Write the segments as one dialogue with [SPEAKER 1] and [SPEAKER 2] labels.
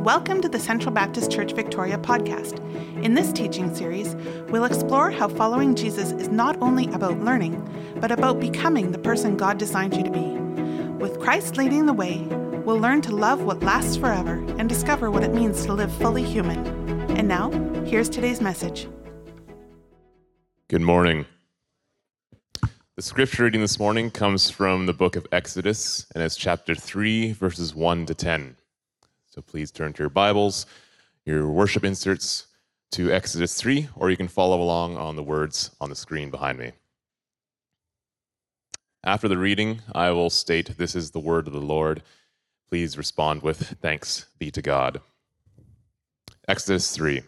[SPEAKER 1] Welcome to the Central Baptist Church Victoria podcast. In this teaching series, we'll explore how following Jesus is not only about learning, but about becoming the person God designed you to be. With Christ leading the way, we'll learn to love what lasts forever and discover what it means to live fully human. And now, here's today's message.
[SPEAKER 2] Good morning. The scripture reading this morning comes from the book of Exodus, and it's chapter 3, verses 1 to 10. So please turn to your Bibles, your worship inserts, to Exodus 3, or you can follow along on the words on the screen behind me. After the reading, I will state, "This is the word of the Lord." Please respond with, "Thanks be to God." Exodus 3.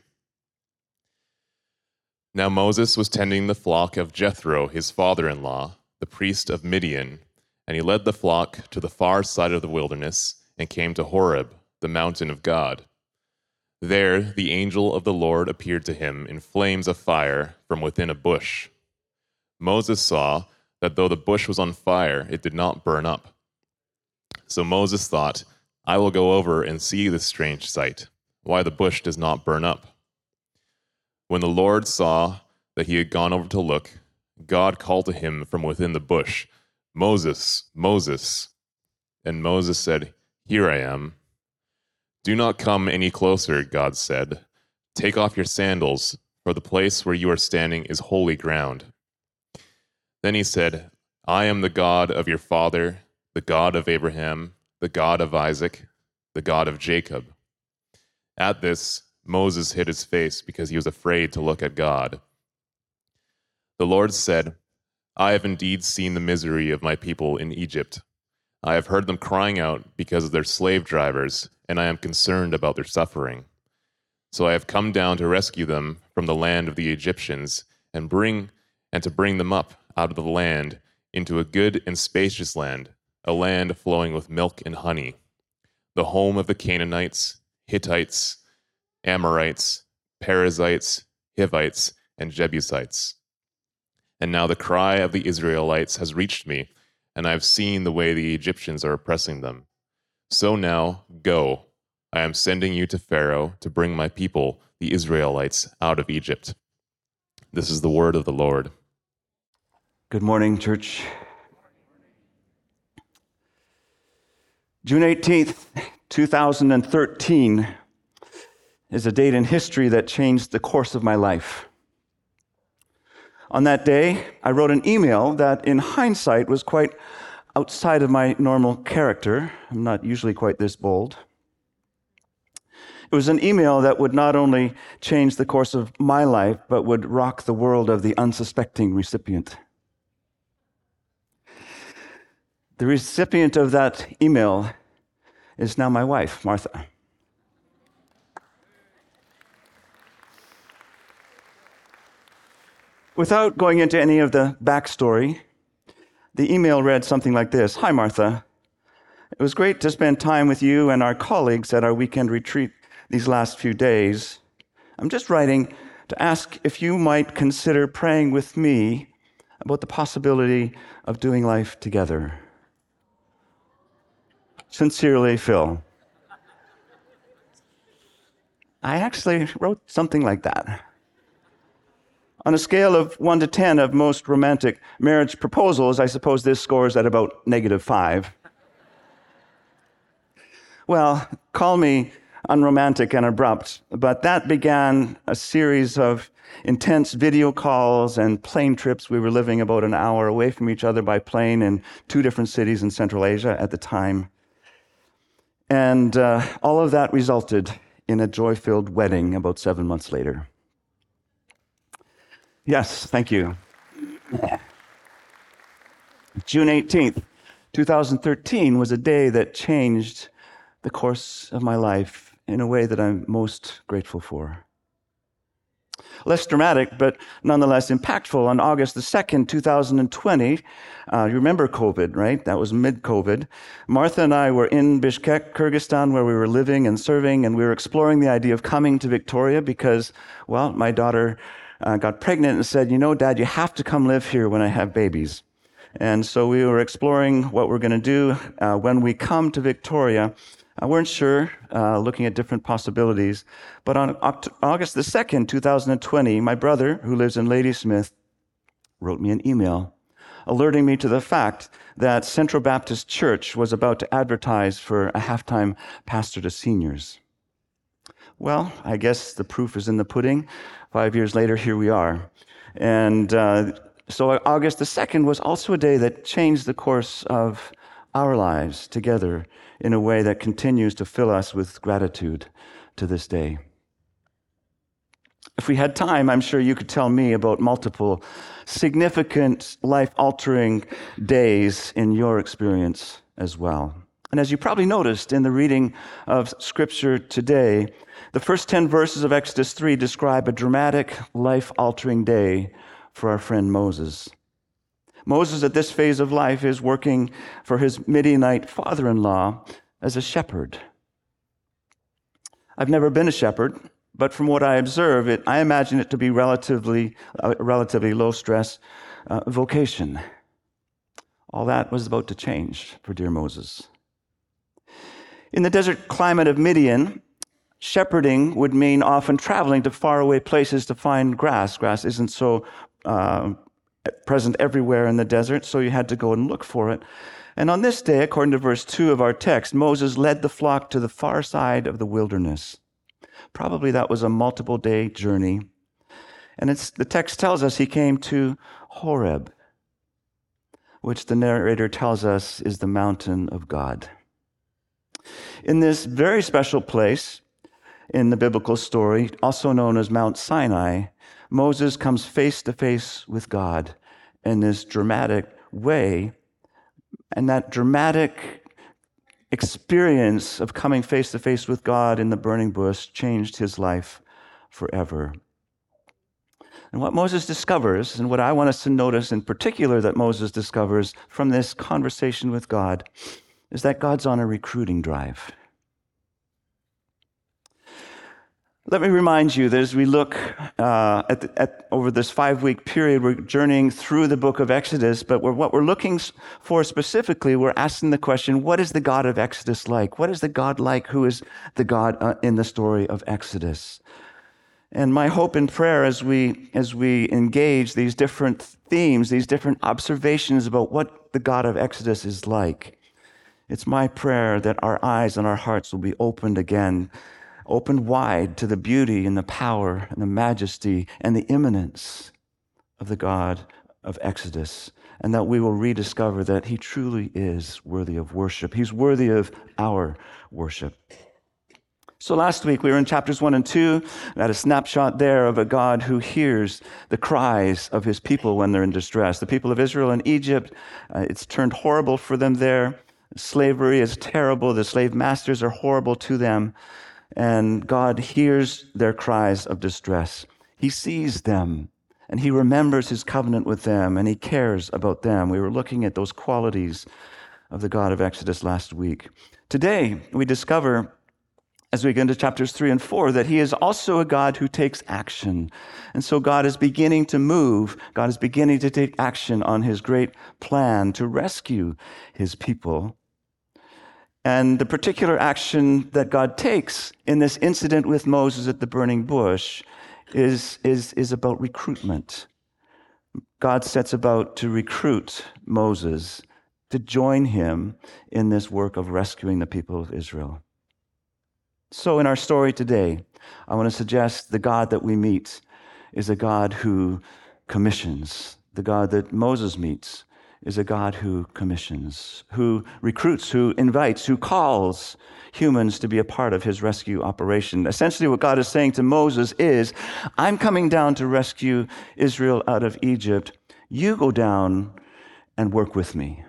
[SPEAKER 2] Now Moses was tending the flock of Jethro, his father-in-law, the priest of Midian, and he led the flock to the far side of the wilderness and came to Horeb, the mountain of God. There the angel of the Lord appeared to him in flames of fire from within a bush. Moses saw that though the bush was on fire, it did not burn up. So Moses thought, "I will go over and see this strange sight, why the bush does not burn up." When the Lord saw that he had gone over to look, God called to him from within the bush, "Moses, Moses." And Moses said, "Here I am." "Do not come any closer," God said. "Take off your sandals, for the place where you are standing is holy ground." Then he said, "I am the God of your father, the God of Abraham, the God of Isaac, the God of Jacob." At this, Moses hid his face because he was afraid to look at God. The Lord said, "I have indeed seen the misery of my people in Egypt. I have heard them crying out because of their slave drivers, and I am concerned about their suffering. So I have come down to rescue them from the land of the Egyptians and to bring them up out of the land into a good and spacious land, a land flowing with milk and honey, the home of the Canaanites, Hittites, Amorites, Perizzites, Hivites, and Jebusites. And now the cry of the Israelites has reached me, and I have seen the way the Egyptians are oppressing them. So now, go. I am sending you to Pharaoh to bring my people, the Israelites, out of Egypt." This is the word of the Lord.
[SPEAKER 3] Good morning, church. June 18th, 2013 is a date in history that changed the course of my life. On that day, I wrote an email that, in hindsight, was quite outside of my normal character. I'm not usually quite this bold. It was an email that would not only change the course of my life, but would rock the world of the unsuspecting recipient. The recipient of that email is now my wife, Martha. Without going into any of the backstory, the email read something like this: "Hi, Martha. It was great to spend time with you and our colleagues at our weekend retreat these last few days. I'm just writing to ask if you might consider praying with me about the possibility of doing life together. Sincerely, Phil." I actually wrote something like that. On a scale of 1 to 10 of most romantic marriage proposals, I suppose this scores at about -5. Well, call me unromantic and abrupt, but that began a series of intense video calls and plane trips. We were living about an hour away from each other by plane in 2 different cities in Central Asia at the time. And all of that resulted in a joy-filled wedding about 7 months later. Yes, thank you. June 18th, 2013 was a day that changed the course of my life in a way that I'm most grateful for. Less dramatic, but nonetheless impactful. On August the 2nd, 2020, you remember COVID, right? That was mid-COVID. Martha and I were in Bishkek, Kyrgyzstan, where we were living and serving, and we were exploring the idea of coming to Victoria because, well, my daughter got pregnant and said, "You know, Dad, you have to come live here when I have babies." And so we were exploring what we're going to do when we come to Victoria. I weren't sure, looking at different possibilities. But on August the 2nd, 2020, my brother, who lives in Ladysmith, wrote me an email alerting me to the fact that Central Baptist Church was about to advertise for a halftime pastor to seniors. Well, I guess the proof is in the pudding. 5 years later, here we are. And so August the 2nd was also a day that changed the course of our lives together in a way that continues to fill us with gratitude to this day. If we had time, I'm sure you could tell me about multiple significant, life-altering days in your experience as well. And as you probably noticed in the reading of Scripture today, the first 10 verses of Exodus 3 describe a dramatic, life-altering day for our friend Moses. Moses, at this phase of life, is working for his Midianite father-in-law as a shepherd. I've never been a shepherd, but from what I observe, I imagine it to be relatively low-stress vocation. All that was about to change for dear Moses. In the desert climate of Midian, shepherding would mean often traveling to faraway places to find grass. Grass isn't so present everywhere in the desert, so you had to go and look for it. And on this day, according to verse 2 of our text, Moses led the flock to the far side of the wilderness. Probably that was a multiple-day journey. And the text tells us he came to Horeb, which the narrator tells us is the mountain of God. In this very special place in the biblical story, also known as Mount Sinai, Moses comes face to face with God in this dramatic way. And that dramatic experience of coming face to face with God in the burning bush changed his life forever. And what Moses discovers, and what I want us to notice in particular that Moses discovers from this conversation with God, is that God's on a recruiting drive. Let me remind you that as we look over this 5-week period, we're journeying through the book of Exodus, but what we're looking for specifically, we're asking the question, what is the God of Exodus like? What is the God like who is the God in the story of Exodus? And my hope and prayer as we engage these different themes, these different observations about what the God of Exodus is like, it's my prayer that our eyes and our hearts will be opened again, opened wide to the beauty and the power and the majesty and the immanence of the God of Exodus, and that we will rediscover that he truly is worthy of worship. He's worthy of our worship. So last week we were in chapters 1 and 2. We had a snapshot there of a God who hears the cries of his people when they're in distress. The people of Israel in Egypt, it's turned horrible for them there. Slavery is terrible. The slave masters are horrible to them. And God hears their cries of distress. He sees them, and he remembers his covenant with them, and he cares about them. We were looking at those qualities of the God of Exodus last week. Today, we discover, as we get into chapters 3 and 4, that he is also a God who takes action. And so God is beginning to move. God is beginning to take action on his great plan to rescue his people. And the particular action that God takes in this incident with Moses at the burning bush is about recruitment. God sets about to recruit Moses to join him in this work of rescuing the people of Israel. So in our story today, I want to suggest the God that we meet is a God who commissions. The God that Moses meets is a God who commissions, who recruits, who invites, who calls humans to be a part of his rescue operation. Essentially, what God is saying to Moses is, I'm coming down to rescue Israel out of Egypt. You go down and work with me.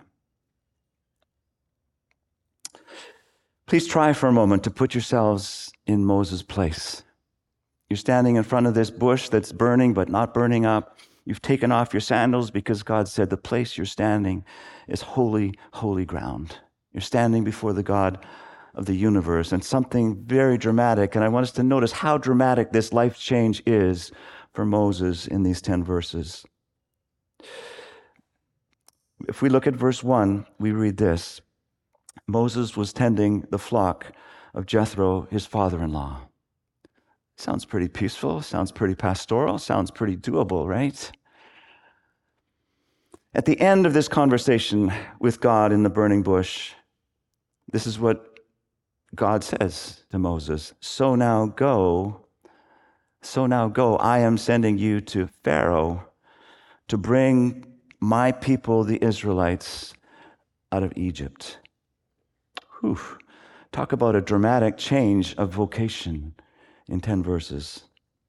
[SPEAKER 3] Please try for a moment to put yourselves in Moses' place. You're standing in front of this bush that's burning but not burning up. You've taken off your sandals because God said the place you're standing is holy, holy ground. You're standing before the God of the universe, and something very dramatic, and I want us to notice how dramatic this life change is for Moses in these 10 verses. If we look at verse 1, we read this. Moses was tending the flock of Jethro, his father-in-law. Sounds pretty peaceful, sounds pretty pastoral, sounds pretty doable, right? At the end of this conversation with God in the burning bush, this is what God says to Moses. So now go, I am sending you to Pharaoh to bring my people, the Israelites, out of Egypt. Whew. Talk about a dramatic change of vocation in 10 verses.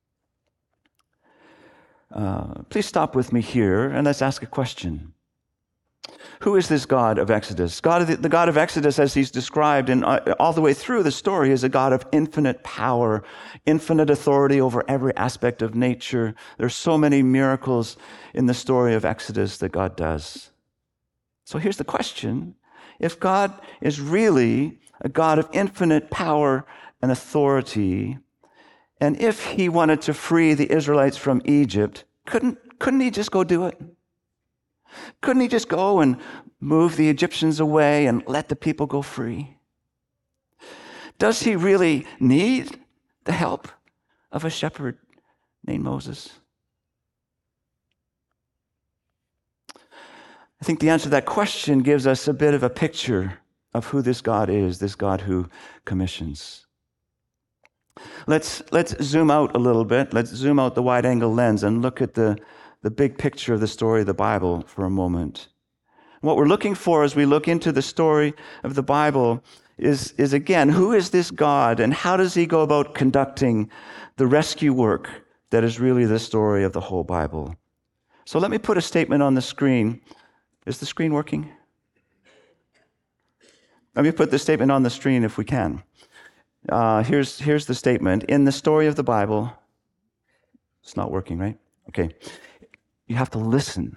[SPEAKER 3] Please stop with me here and let's ask a question. Who is this God of Exodus? The God of Exodus, as he's described and all the way through the story, is a God of infinite power, infinite authority over every aspect of nature. There's so many miracles in the story of Exodus that God does. So here's the question. If God is really a God of infinite power and authority, and if he wanted to free the Israelites from Egypt, couldn't he just go do it? Couldn't he just go and move the Egyptians away and let the people go free? Does he really need the help of a shepherd named Moses? I think the answer to that question gives us a bit of a picture of who this God is, this God who commissions. Let's zoom out a little bit. Let's zoom out the wide-angle lens and look at the big picture of the story of the Bible for a moment. What we're looking for as we look into the story of the Bible is again, who is this God and how does he go about conducting the rescue work that is really the story of the whole Bible? So let me put a statement on the screen. Is the screen working? Let me put the statement on the screen if we can. Here's the statement. In the story of the Bible, it's not working, right? Okay. You have to listen.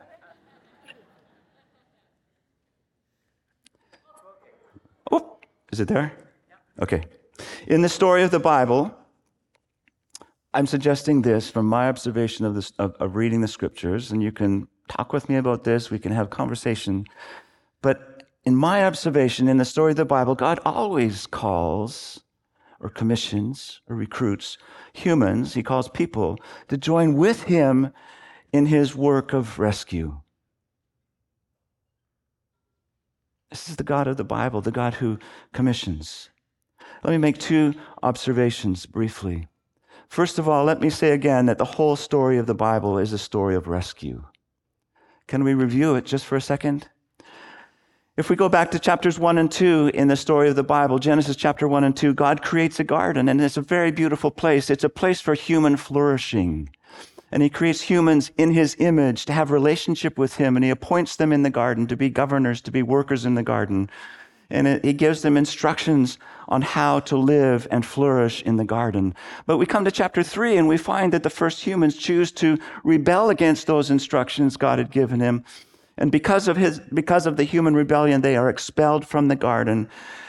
[SPEAKER 3] Oh, is it there? Okay. In the story of the Bible, I'm suggesting this from my observation of reading the scriptures, and you can talk with me about this, we can have conversation. But in my observation, in the story of the Bible, God always calls or commissions or recruits humans, he calls people to join with him in his work of rescue. This is the God of the Bible, the God who commissions. Let me make two observations briefly. First of all, let me say again that the whole story of the Bible is a story of rescue. Can we review it just for a second? If we go back to chapters 1 and 2 in the story of the Bible, Genesis chapter 1 and 2, God creates a garden, and it's a very beautiful place. It's a place for human flourishing. And he creates humans in his image to have relationship with him, and he appoints them in the garden to be governors, to be workers in the garden. And he gives them instructions on how to live and flourish in the garden. But we come to chapter 3 and we find that the first humans choose to rebel against those instructions God had given him. And because of the human rebellion, they are expelled from the garden.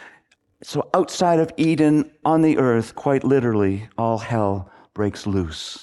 [SPEAKER 3] So outside of Eden, on the earth, quite literally, all hell breaks loose.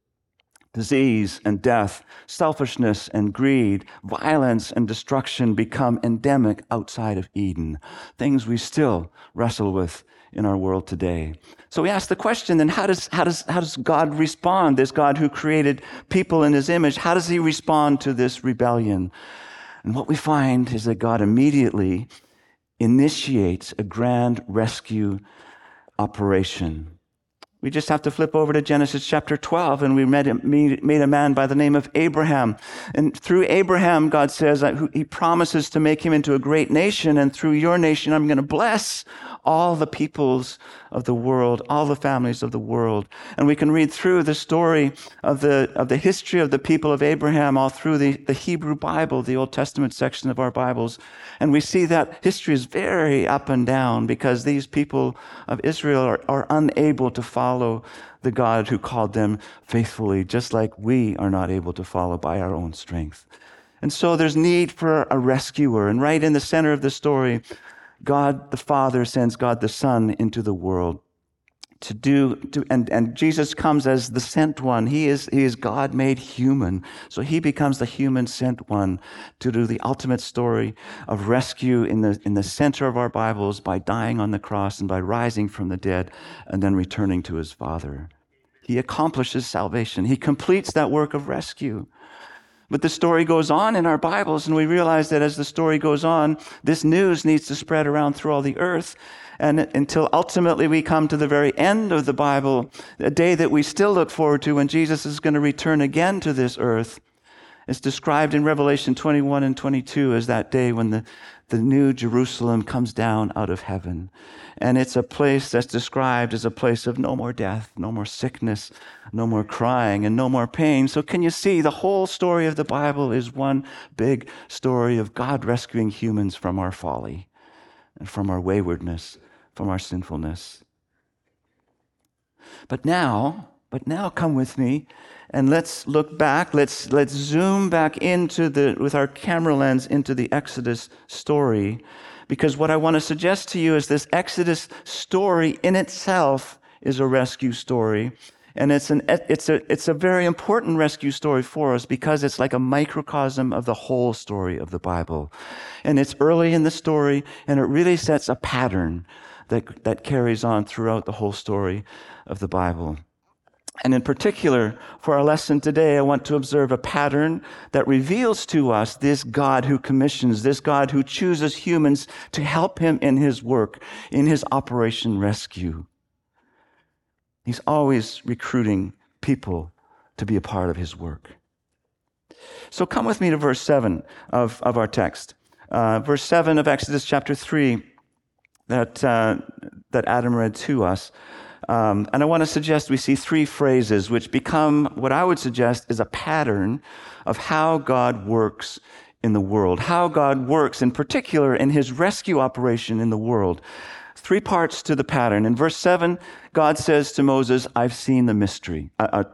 [SPEAKER 3] Disease and death, selfishness and greed, violence and destruction become endemic outside of Eden, things we still wrestle with in our world today. So we ask the question, then how does God respond, this God who created people in his image, how does he respond to this rebellion? And what we find is that God immediately initiates a grand rescue operation. We just have to flip over to Genesis chapter 12, and we made a man by the name of Abraham. And through Abraham, God says he promises to make him into a great nation, and through your nation, I'm going to bless all the peoples of the world, all the families of the world. And we can read through the story of the history of the people of Abraham all through the Hebrew Bible, the Old Testament section of our Bibles. And we see that history is very up and down because these people of Israel are unable to follow the God who called them faithfully, just like we are not able to follow by our own strength. And so there's need for a rescuer. And right in the center of the story, God the Father sends God the Son into the world and Jesus comes as the sent one. He is God made human. So he becomes the human sent one to do the ultimate story of rescue in the center of our Bibles by dying on the cross and by rising from the dead and then returning to his Father. He accomplishes salvation. He completes that work of rescue. But the story goes on in our Bibles, and we realize that as the story goes on, this news needs to spread around through all the earth, and until ultimately we come to the very end of the Bible, a day that we still look forward to when Jesus is going to return again to this earth. It's described in Revelation 21 and 22 as that day when the new Jerusalem comes down out of heaven. And it's a place that's described as a place of no more death, no more sickness, no more crying, and no more pain. So can you see the whole story of the Bible is one big story of God rescuing humans from our folly and from our waywardness, from our sinfulness. But now come with me and let's look back. Let's zoom back with our camera lens into the Exodus story, because what I want to suggest to you is this Exodus story in itself is a rescue story, and it's a very important rescue story for us because it's like a microcosm of the whole story of the Bible, and it's early in the story, and it really sets a pattern that carries on throughout the whole story of the Bible. And in particular, for our lesson today, I want to observe a pattern that reveals to us this God who commissions, this God who chooses humans to help him in his work, in his Operation Rescue. He's always recruiting people to be a part of his work. So come with me to verse 7 of our text. Verse 7 of Exodus chapter 3 that Adam read to us. And I want to suggest we see three phrases which become what I would suggest is a pattern of how God works in the world, how God works in particular in his rescue operation in the world. Three parts to the pattern. In verse 7, God says to Moses, I've seen the misery.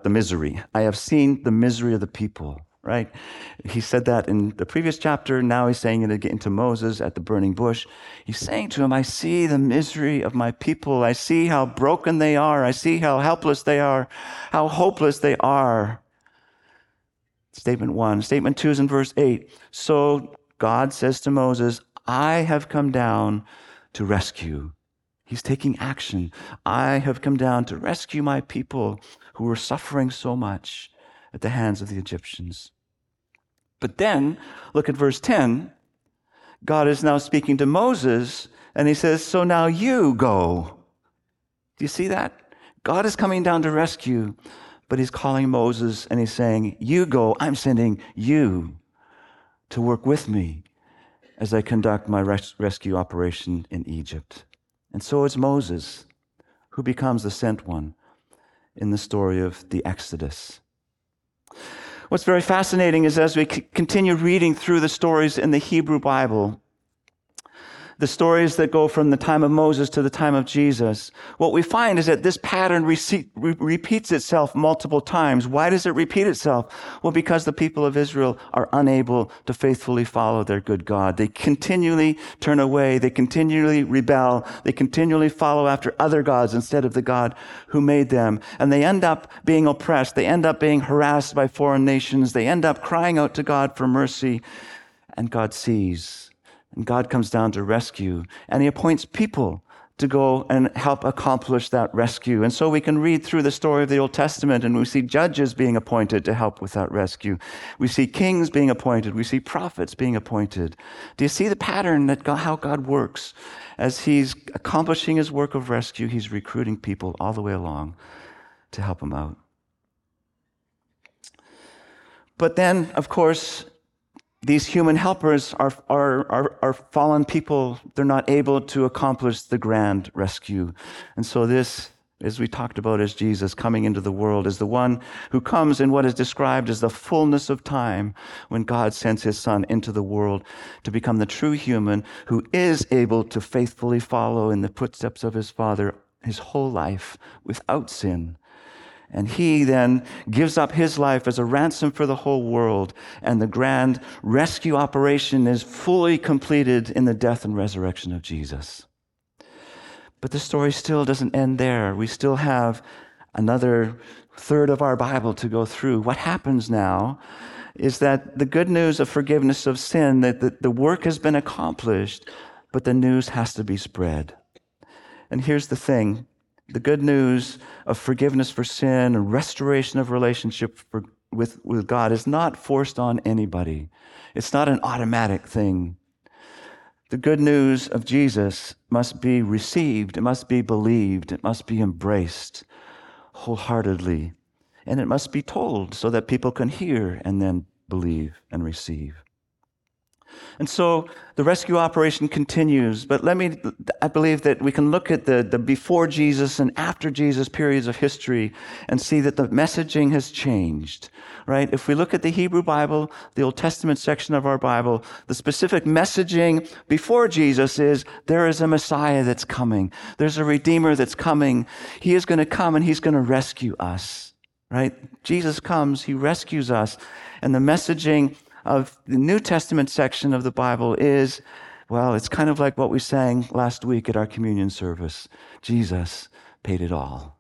[SPEAKER 3] I have seen the misery of the people. Right? He said that in the previous chapter. Now he's saying it again to Moses at the burning bush. He's saying to him, I see the misery of my people. I see how broken they are. I see how helpless they are, how hopeless they are. Statement 1. Statement 2 is in verse 8. So God says to Moses, I have come down to rescue. He's taking action. I have come down to rescue my people who were suffering so much at the hands of the Egyptians. But then, look at verse 10. God is now speaking to Moses, and he says, so now you go. Do you see that? God is coming down to rescue, but he's calling Moses, and he's saying, you go. I'm sending you to work with me as I conduct my rescue operation in Egypt. And so it's Moses who becomes the sent one in the story of the Exodus. What's very fascinating is as we continue reading through the stories in the Hebrew Bible, the stories that go from the time of Moses to the time of Jesus, what we find is that this pattern repeats itself multiple times. Why does it repeat itself? Well, because the people of Israel are unable to faithfully follow their good God. They continually turn away. They continually rebel. They continually follow after other gods instead of the God who made them. And they end up being oppressed. They end up being harassed by foreign nations. They end up crying out to God for mercy. And God sees. And God comes down to rescue, and he appoints people to go and help accomplish that rescue. And so we can read through the story of the Old Testament, and we see judges being appointed to help with that rescue. We see kings being appointed. We see prophets being appointed. Do you see the pattern that how God works? As he's accomplishing his work of rescue, he's recruiting people all the way along to help him out. But then, of course, these human helpers are fallen people. They're not able to accomplish the grand rescue. And so this, as we talked about as Jesus coming into the world, is the one who comes in what is described as the fullness of time when God sends his Son into the world to become the true human who is able to faithfully follow in the footsteps of his Father his whole life without sin. And he then gives up his life as a ransom for the whole world. And the grand rescue operation is fully completed in the death and resurrection of Jesus. But the story still doesn't end there. We still have another third of our Bible to go through. What happens now is that the good news of forgiveness of sin, that the work has been accomplished, but the news has to be spread. And here's the thing. The good news of forgiveness for sin and restoration of relationship with God is not forced on anybody. It's not an automatic thing. The good news of Jesus must be received, it must be believed, it must be embraced wholeheartedly, and it must be told so that people can hear and then believe and receive. And so the rescue operation continues, but I believe that we can look at the before Jesus and after Jesus periods of history and see that the messaging has changed, right? If we look at the Hebrew Bible, the Old Testament section of our Bible, the specific messaging before Jesus is there is a Messiah that's coming. There's a Redeemer that's coming. He is going to come and he's going to rescue us, right? Jesus comes, he rescues us. And the messaging of the New Testament section of the Bible is, well, it's kind of like what we sang last week at our communion service. Jesus paid it all.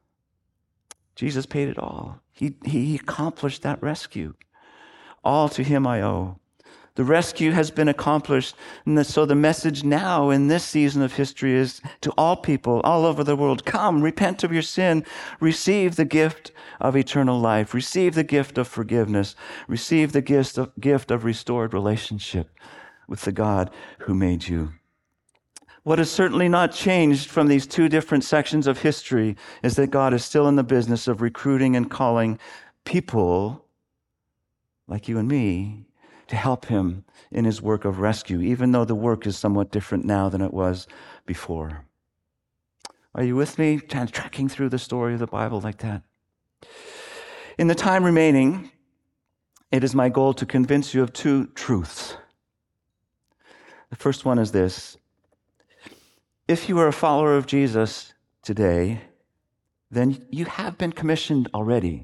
[SPEAKER 3] Jesus paid it all. He accomplished that rescue. All to him I owe. The rescue has been accomplished. And so the message now in this season of history is to all people all over the world, come, repent of your sin, receive the gift of eternal life, receive the gift of forgiveness, receive the gift of restored relationship with the God who made you. What has certainly not changed from these two different sections of history is that God is still in the business of recruiting and calling people like you and me to help him in his work of rescue, even though the work is somewhat different now than it was before. Are you with me? Tracking through the story of the Bible like that? In the time remaining, it is my goal to convince you of two truths. The first one is this. If you are a follower of Jesus today, then you have been commissioned already.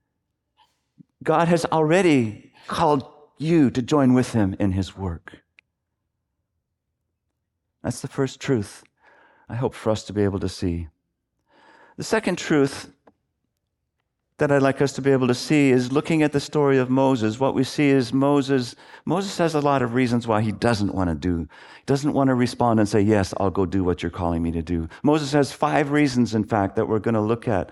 [SPEAKER 3] God has already called you to join with him in his work. That's the first truth I hope for us to be able to see. The second truth that I'd like us to be able to see is looking at the story of Moses. What we see is Moses has a lot of reasons why he doesn't want to respond and say, yes, I'll go do what you're calling me to do. Moses has 5 reasons, in fact, that we're going to look at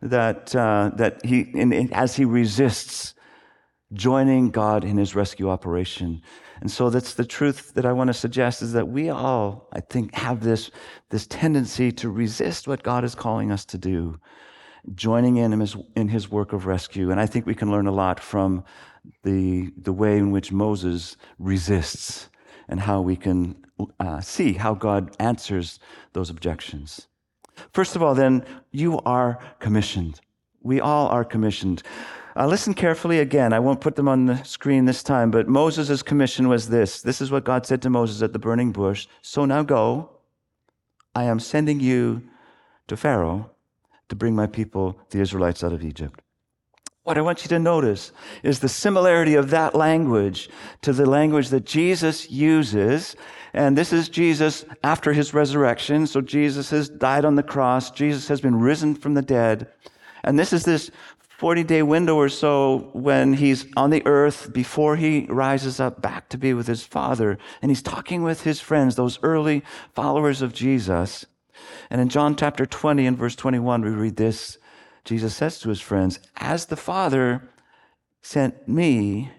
[SPEAKER 3] as he resists joining God in his rescue operation. And so that's the truth that I want to suggest, is that we all, I think, have this tendency to resist what God is calling us to do, joining in his work of rescue. And I think we can learn a lot from the way in which Moses resists and how we can see how God answers those objections. First of all, then, you are commissioned. We all are commissioned. Listen carefully again. I won't put them on the screen this time, but Moses' commission was this. This is what God said to Moses at the burning bush. So now go. I am sending you to Pharaoh to bring my people, the Israelites, out of Egypt. What I want you to notice is the similarity of that language to the language that Jesus uses. And this is Jesus after his resurrection. So Jesus has died on the cross. Jesus has been risen from the dead. And this is this 40-day window or so when he's on the earth before he rises up back to be with his Father. And he's talking with his friends, those early followers of Jesus. And in John chapter 20 and verse 21, we read this. Jesus says to his friends, as the Father sent me,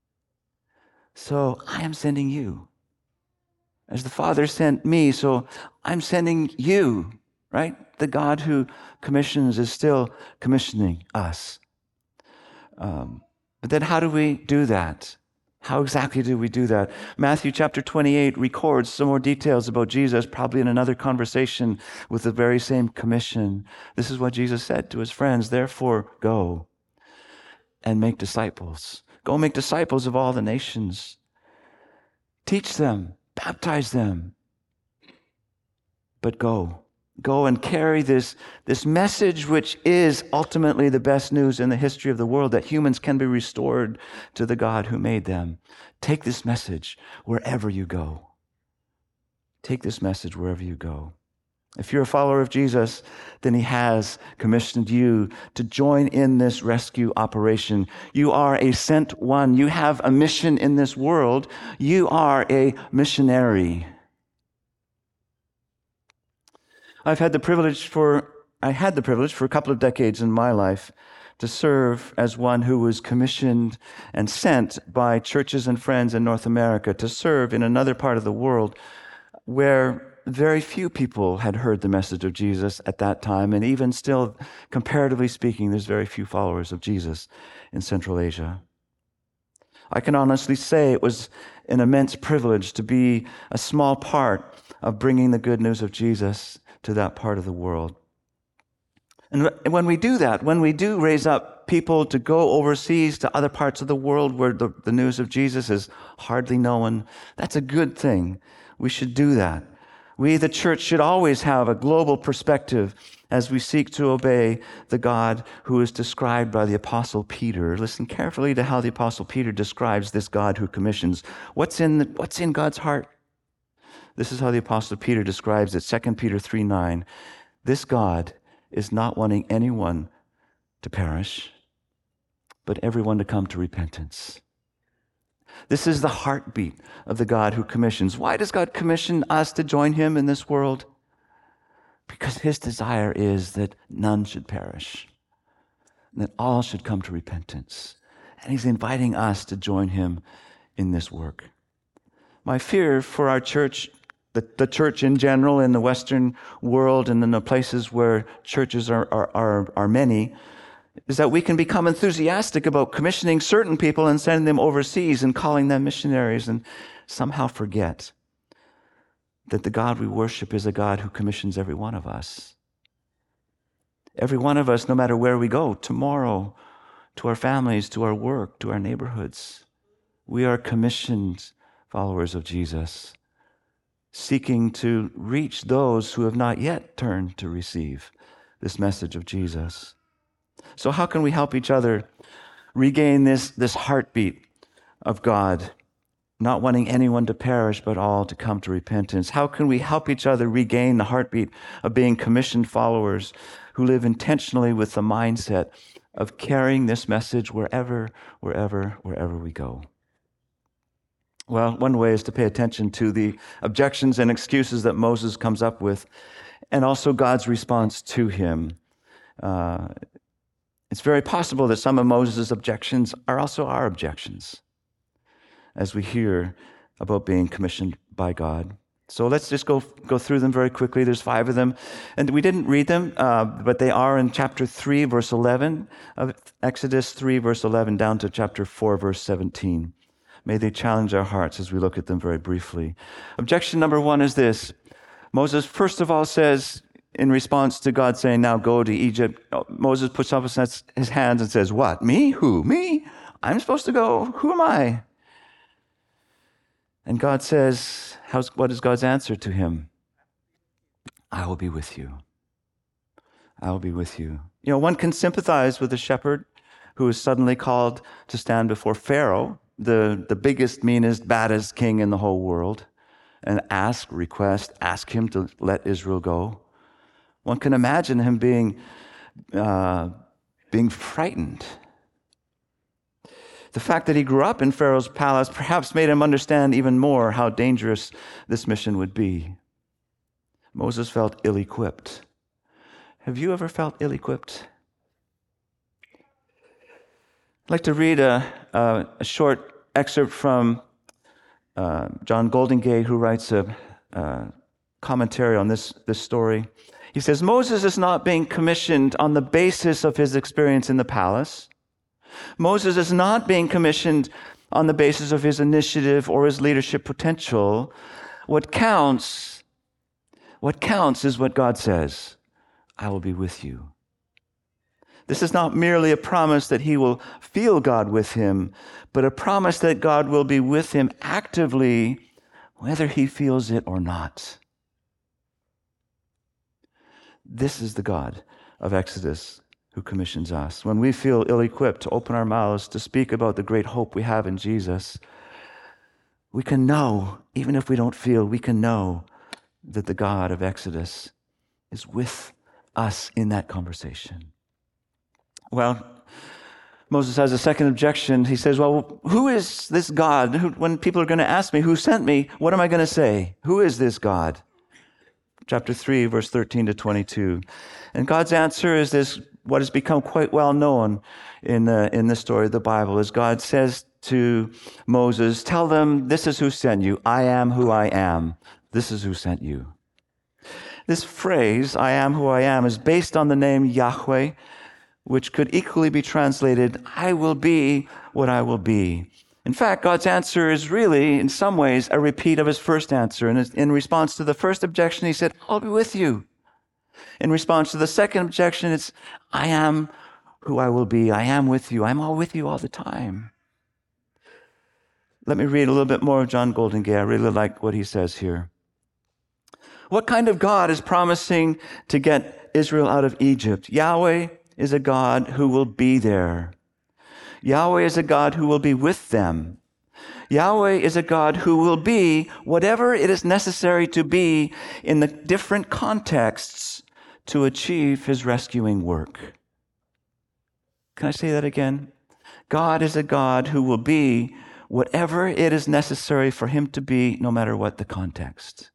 [SPEAKER 3] so I am sending you. As the Father sent me, so I'm sending you, right? The God who commissions is still commissioning us. But then how do we do that? How exactly do we do that? Matthew chapter 28 records some more details about Jesus, probably in another conversation with the very same commission. This is what Jesus said to his friends, therefore go and make disciples. Go make disciples of all the nations. Teach them, baptize them, but go. Go and carry this message, which is ultimately the best news in the history of the world, that humans can be restored to the God who made them. Take this message wherever you go. Take this message wherever you go. If you're a follower of Jesus, then he has commissioned you to join in this rescue operation. You are a sent one. You have a mission in this world. You are a missionary. I had the privilege for a couple of decades in my life to serve as one who was commissioned and sent by churches and friends in North America to serve in another part of the world where very few people had heard the message of Jesus at that time, and even still, comparatively speaking, there's very few followers of Jesus in Central Asia. I can honestly say it was an immense privilege to be a small part of bringing the good news of Jesus to that part of the world. And when we do that, when we do raise up people to go overseas to other parts of the world where the news of Jesus is hardly known, that's a good thing. We should do that. We, the church, should always have a global perspective as we seek to obey the God who is described by the Apostle Peter. Listen carefully to how the Apostle Peter describes this God who commissions. What's in God's heart? This is how the Apostle Peter describes it, 2 Peter 3:9. This God is not wanting anyone to perish, but everyone to come to repentance. This is the heartbeat of the God who commissions. Why does God commission us to join him in this world? Because his desire is that none should perish, and that all should come to repentance. And he's inviting us to join him in this work. My fear for our church, the church in general in the Western world and in the places where churches are many, is that we can become enthusiastic about commissioning certain people and sending them overseas and calling them missionaries and somehow forget that the God we worship is a God who commissions every one of us. Every one of us, no matter where we go, tomorrow, to our families, to our work, to our neighborhoods. We are commissioned followers of Jesus, seeking to reach those who have not yet turned to receive this message of Jesus. So how can we help each other regain this heartbeat of God, not wanting anyone to perish, but all to come to repentance? How can we help each other regain the heartbeat of being commissioned followers who live intentionally with the mindset of carrying this message wherever we go? Well, one way is to pay attention to the objections and excuses that Moses comes up with, and also God's response to him. It's very possible that some of Moses' objections are also our objections as we hear about being commissioned by God. So let's just go through them very quickly. There's 5 of them. And we didn't read them, but they are in chapter 3, verse 11, of Exodus 3, verse 11, down to chapter 4, verse 17. May they challenge our hearts as we look at them very briefly. Objection number 1 is this. Moses, first of all, says, in response to God saying, now go to Egypt, Moses puts up his hands and says, what? Me? Who? Me? I'm supposed to go? Who am I? And God says, what is God's answer to him? I will be with you. I will be with you. You know, one can sympathize with a shepherd who is suddenly called to stand before Pharaoh, the biggest, meanest, baddest king in the whole world, and ask him to let Israel go. One can imagine him being frightened. The fact that he grew up in Pharaoh's palace perhaps made him understand even more how dangerous this mission would be. Moses felt ill-equipped. Have you ever felt ill-equipped? I'd like to read a short excerpt from John Goldingay, who writes a commentary on this story. He says, Moses is not being commissioned on the basis of his experience in the palace. Moses is not being commissioned on the basis of his initiative or his leadership potential. What counts is what God says, I will be with you. This is not merely a promise that he will feel God with him, but a promise that God will be with him actively, whether he feels it or not. This is the God of Exodus who commissions us. When we feel ill-equipped to open our mouths to speak about the great hope we have in Jesus, we can know, even if we don't feel, we can know that the God of Exodus is with us in that conversation. Well, Moses has a second objection. He says, well, who is this God? When people are going to ask me who sent me, what am I going to say? Who is this God? Chapter 3, verse 13 to 22. And God's answer is this, what has become quite well known in the story of the Bible, is God says to Moses, tell them this is who sent you. I am who I am. This is who sent you. This phrase, I am who I am, is based on the name Yahweh, which could equally be translated, I will be what I will be. In fact, God's answer is really, in some ways, a repeat of his first answer. And in response to the first objection, he said, I'll be with you. In response to the second objection, it's, I am who I will be. I am with you. I'm all with you all the time. Let me read a little bit more of John Goldingay. I really like what he says here. What kind of God is promising to get Israel out of Egypt? Yahweh is a God who will be there. Yahweh is a God who will be with them. Yahweh is a God who will be whatever it is necessary to be in the different contexts to achieve his rescuing work. Can I say that again? God is a God who will be whatever it is necessary for him to be, no matter what the context.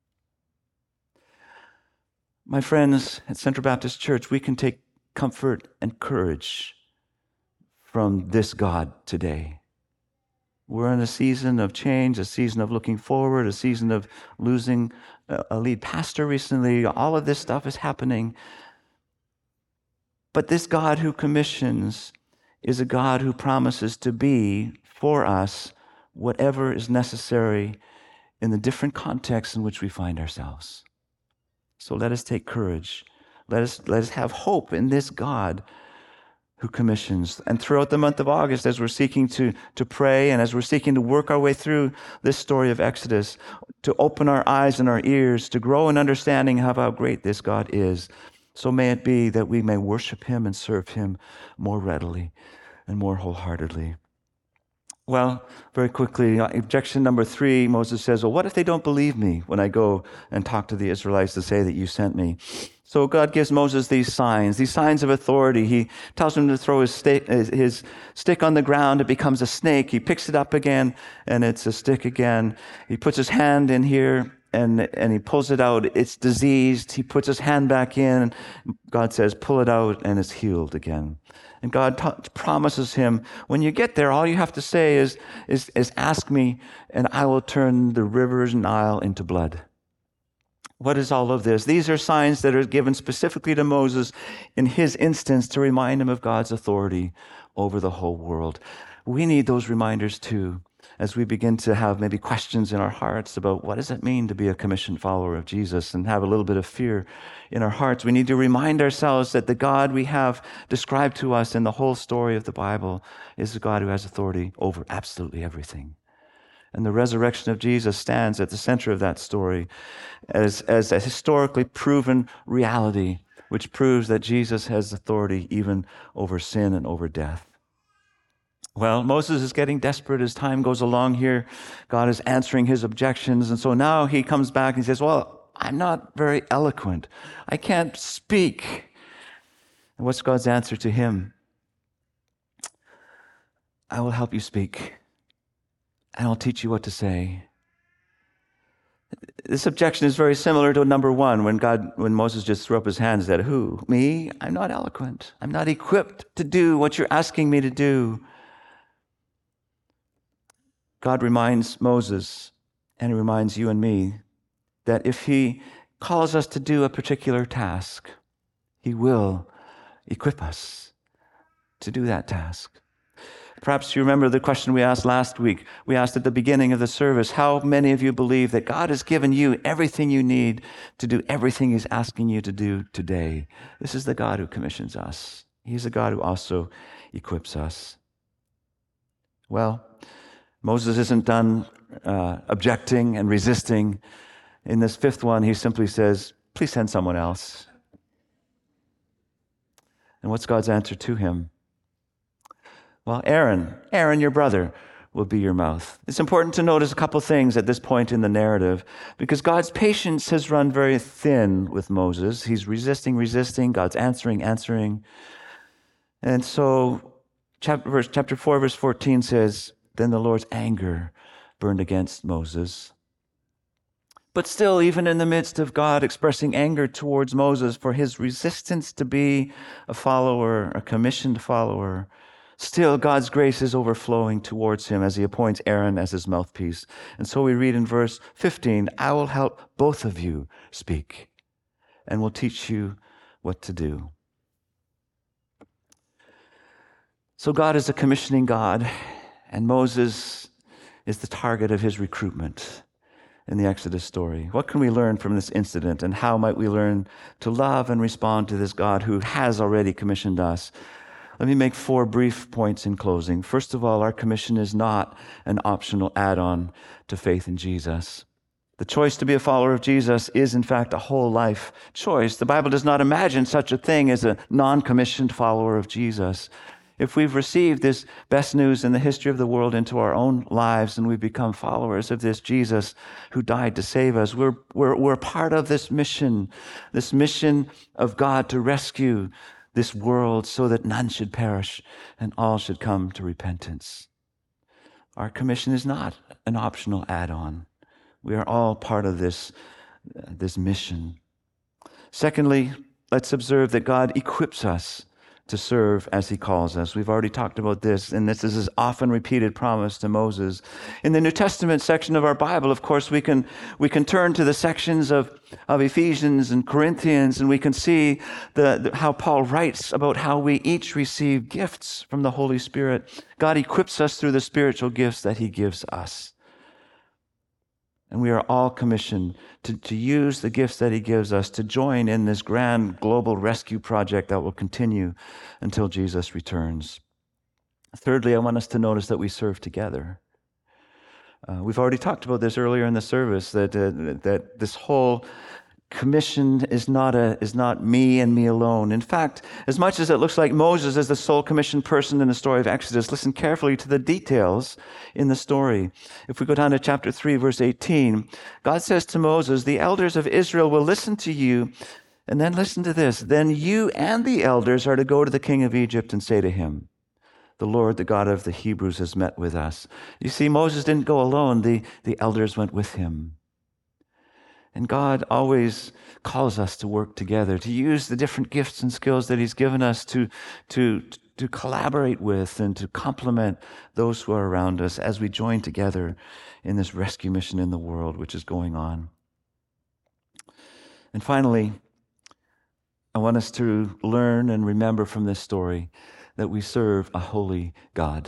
[SPEAKER 3] My friends at Central Baptist Church, we can take comfort and courage from this God today. We're in a season of change, a season of looking forward, a season of losing a lead pastor recently. All of this stuff is happening. But this God who commissions is a God who promises to be for us whatever is necessary in the different contexts in which we find ourselves. So let us take courage. Let us have hope in this God who commissions. And throughout the month of August, as we're seeking to pray and as we're seeking to work our way through this story of Exodus, to open our eyes and our ears, to grow in understanding of how great this God is, so may it be that we may worship him and serve him more readily and more wholeheartedly. Well, very quickly, objection number 3, Moses says, well, what if they don't believe me when I go and talk to the Israelites to say that you sent me? So God gives Moses these signs of authority. He tells him to throw his stick on the ground. It becomes a snake. He picks it up again, and it's a stick again. He puts his hand in here, and he pulls it out. It's diseased. He puts his hand back in. God says, pull it out, and it's healed again. And God promises him, when you get there, all you have to say is ask me, and I will turn the rivers Nile into blood. What is all of this? These are signs that are given specifically to Moses in his instance to remind him of God's authority over the whole world. We need those reminders too, as we begin to have maybe questions in our hearts about what does it mean to be a commissioned follower of Jesus and have a little bit of fear in our hearts. We need to remind ourselves that the God we have described to us in the whole story of the Bible is a God who has authority over absolutely everything. And the resurrection of Jesus stands at the center of that story as a historically proven reality, which proves that Jesus has authority even over sin and over death. Well, Moses is getting desperate as time goes along here. God is answering his objections. And so now he comes back and he says, well, I'm not very eloquent. I can't speak. And what's God's answer to him? I will help you speak, and I'll teach you what to say. This objection is very similar to number 1, when Moses just threw up his hands and said, who? Me? I'm not eloquent. I'm not equipped to do what you're asking me to do. God reminds Moses, and he reminds you and me, that if he calls us to do a particular task, he will equip us to do that task. Perhaps you remember the question we asked last week. We asked at the beginning of the service, how many of you believe that God has given you everything you need to do everything he's asking you to do today? This is the God who commissions us. He's a God who also equips us. Well, Moses isn't done objecting and resisting. In this 5th one, he simply says, please send someone else. And what's God's answer to him? Well, Aaron, your brother, will be your mouth. It's important to notice a couple things at this point in the narrative, because God's patience has run very thin with Moses. He's resisting, God's answering. And so chapter 4, verse 14 says, then the Lord's anger burned against Moses. But still, even in the midst of God expressing anger towards Moses for his resistance to be a follower, a commissioned follower, still God's grace is overflowing towards him as he appoints Aaron as his mouthpiece. And so we read in verse 15, I will help both of you speak and will teach you what to do. So God is a commissioning God, and Moses is the target of his recruitment in the Exodus story. What can we learn from this incident, and how might we learn to love and respond to this God who has already commissioned us? Let me make 4 brief points in closing. First of all, our commission is not an optional add-on to faith in Jesus. The choice to be a follower of Jesus is, in fact, a whole life choice. The Bible does not imagine such a thing as a non-commissioned follower of Jesus. If we've received this best news in the history of the world into our own lives and we've become followers of this Jesus who died to save us, we're part of this mission of God to rescue this world so that none should perish and all should come to repentance. Our commission is not an optional add-on. We are all part of this mission. Secondly, let's observe that God equips us to serve as he calls us. We've already talked about this, and this is his often repeated promise to Moses. In the New Testament section of our Bible, of course, we can turn to the sections of Ephesians and Corinthians, and we can see how Paul writes about how we each receive gifts from the Holy Spirit. God equips us through the spiritual gifts that he gives us. And we are all commissioned to use the gifts that he gives us to join in this grand global rescue project that will continue until Jesus returns. Thirdly, I want us to notice that we serve together. We've already talked about this earlier in the service, that this whole commission is not me and me alone. In fact, as much as it looks like Moses is the sole commissioned person in the story of Exodus, listen carefully to the details in the story. If we go down to chapter 3, verse 18, God says to Moses, the elders of Israel will listen to you, and then listen to this, then you and the elders are to go to the king of Egypt and say to him, the Lord, the God of the Hebrews, has met with us. You see, Moses didn't go alone. The elders went with him. And God always calls us to work together, to use the different gifts and skills that he's given us to collaborate with and to complement those who are around us as we join together in this rescue mission in the world which is going on. And finally, I want us to learn and remember from this story that we serve a holy God.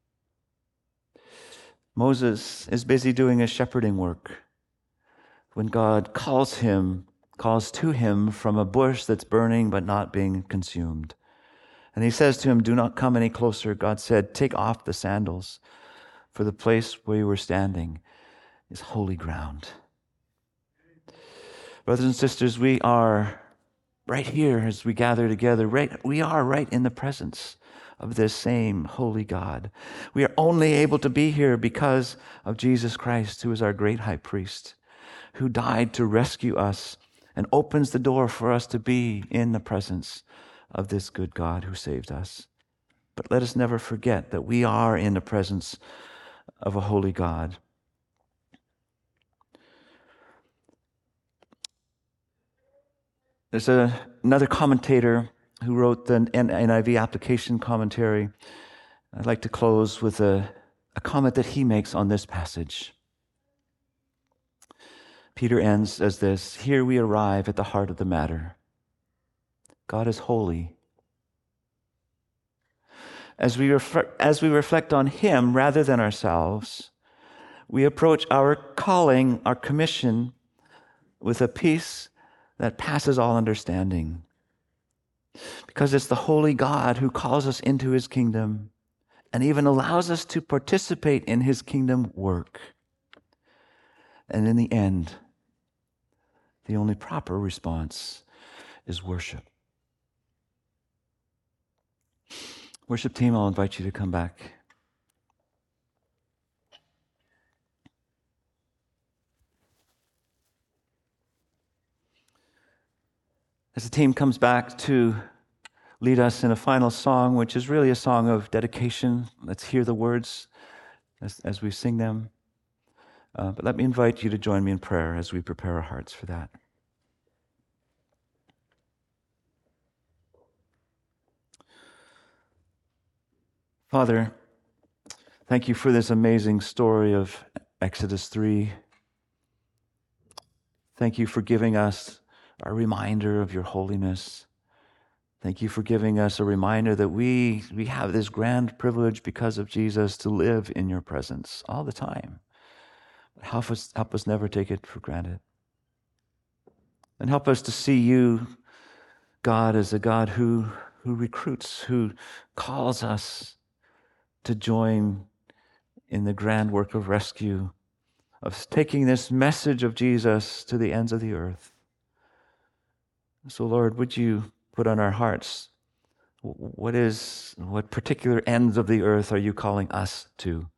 [SPEAKER 3] Moses is busy doing his shepherding work when God calls to him from a bush that's burning but not being consumed. And he says to him, do not come any closer. God said, take off the sandals, for the place where you were standing is holy ground. Brothers and sisters, we are right here as we gather together. We are right in the presence of this same holy God. We are only able to be here because of Jesus Christ, who is our great high priest, who died to rescue us and opens the door for us to be in the presence of this good God who saved us. But let us never forget that we are in the presence of a holy God. There's another commentator who wrote the NIV application commentary. I'd like to close with a comment that he makes on this passage. Peter ends as this: here we arrive at the heart of the matter. God is holy. As we reflect on him rather than ourselves, we approach our calling, our commission, with a peace that passes all understanding. Because it's the holy God who calls us into his kingdom and even allows us to participate in his kingdom work. And in the end, the only proper response is worship. Worship team, I'll invite you to come back. As the team comes back to lead us in a final song, which is really a song of dedication, let's hear the words as we sing them. But let me invite you to join me in prayer as we prepare our hearts for that. Father, thank you for this amazing story of Exodus 3. Thank you for giving us a reminder of your holiness. Thank you for giving us a reminder that we have this grand privilege because of Jesus to live in your presence all the time. Help us never take it for granted. And help us to see you, God, as a God who recruits, who calls us to join in the grand work of rescue, of taking this message of Jesus to the ends of the earth. So, Lord, would you put on our hearts, what particular ends of the earth are you calling us to?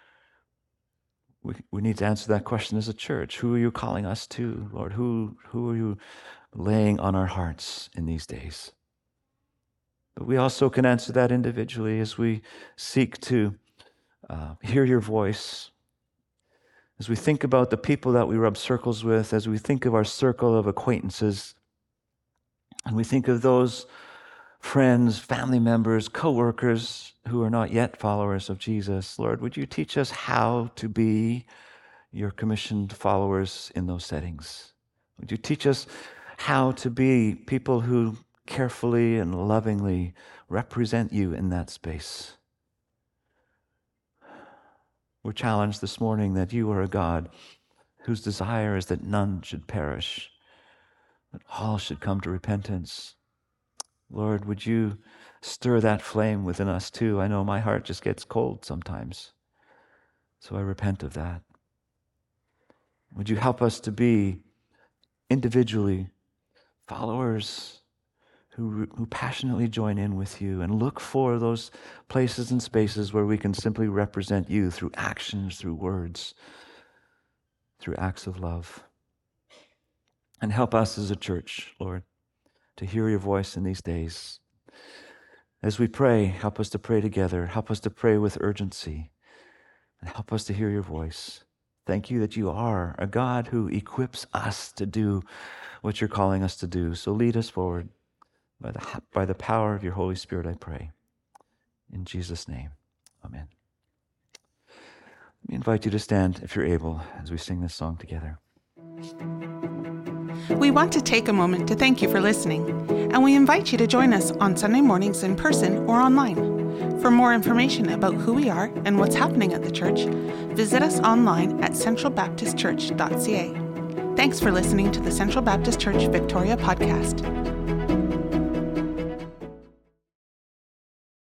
[SPEAKER 3] We need to answer that question as a church. Who are you calling us to, Lord? Who are you laying on our hearts in these days? But we also can answer that individually as we seek to hear your voice, as we think about the people that we rub circles with, as we think of our circle of acquaintances, and we think of those friends, family members, co-workers who are not yet followers of Jesus. Lord, would you teach us how to be your commissioned followers in those settings? Would you teach us how to be people who carefully and lovingly represent you in that space? We're challenged this morning that you are a God whose desire is that none should perish, that all should come to repentance. Lord, would you stir that flame within us too? I know my heart just gets cold sometimes, so I repent of that. Would you help us to be individually followers who passionately join in with you and look for those places and spaces where we can simply represent you through actions, through words, through acts of love. And help us as a church, Lord, to hear your voice in these days. As we pray, help us to pray together. Help us to pray with urgency. And help us to hear your voice. Thank you that you are a God who equips us to do what you're calling us to do. So lead us forward by the power of your Holy Spirit, I pray. In Jesus' name, amen. Let me invite you to stand, if you're able, as we sing this song together.
[SPEAKER 1] We want to take a moment to thank you for listening, and we invite you to join us on Sunday mornings in person or online. For more information about who we are and what's happening at the church, visit us online at centralbaptistchurch.ca. Thanks for listening to the Central Baptist Church Victoria podcast.